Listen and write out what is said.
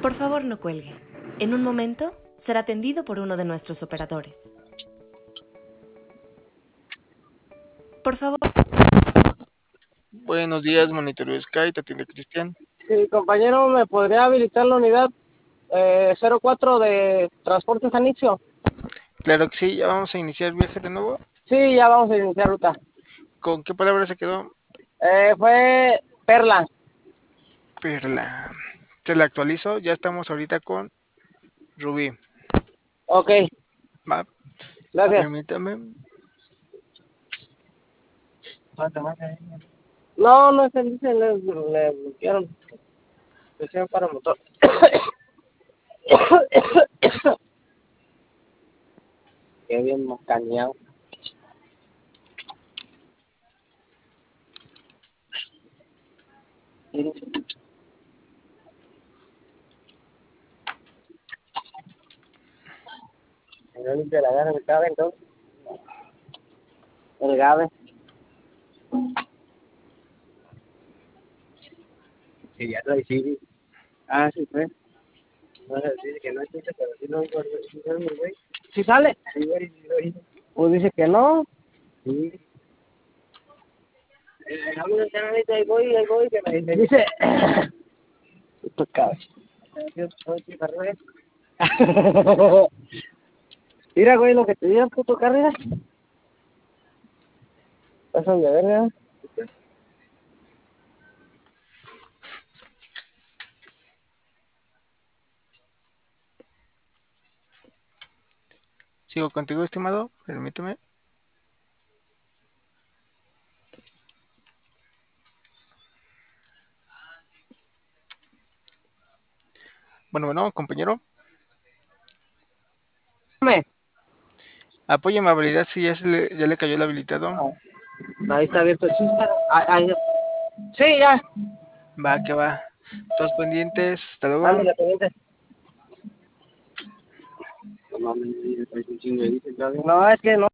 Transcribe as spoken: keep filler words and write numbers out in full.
Por favor, no cuelgue. En un momento será atendido por uno de nuestros operadores. Por favor. Buenos días, Monitoreo Sky, te atiende Cristian. Sí, compañero, ¿me podría habilitar la unidad eh, cero cuatro de Transportes Anixio? Claro que sí, ya vamos a iniciar viaje de nuevo. Sí, ya vamos a iniciar ruta. ¿Con qué palabra se quedó? Eh, fue Perla. Perla. Te la actualizo, ya estamos ahorita con Rubí. Ok, Va, gracias. permítame. No, no es el dice, le, le bloquearon. Presión para motor. Qué bien macaneado. No limpia la gana, me cabe entonces. El Gabe. Sí, ya lo hiciste. Ah, sí, fue. No, dice que no existe, pero sí no, sí, no, güey. ¿Sí sale? Sí, güey, sí lo hice. Pues dice que no. Sí. Eh, dejamos el canalito, ahí voy, ahí voy, que me dice. Dice. Puto cabrón. Mira, güey, lo que te digan, puto carrera. Pasan de verga. Sigo contigo, estimado, permíteme. Bueno, bueno, compañero. Me. Apóyame a validar si ya, se le, ya le cayó el habilitado. Ahí está abierto el chispa. Ahí, ahí. Sí, ya. Va, que va. Todos pendientes, hasta luego. Ándale, pendiente. No mames, es un chingo de dices, no, es que no.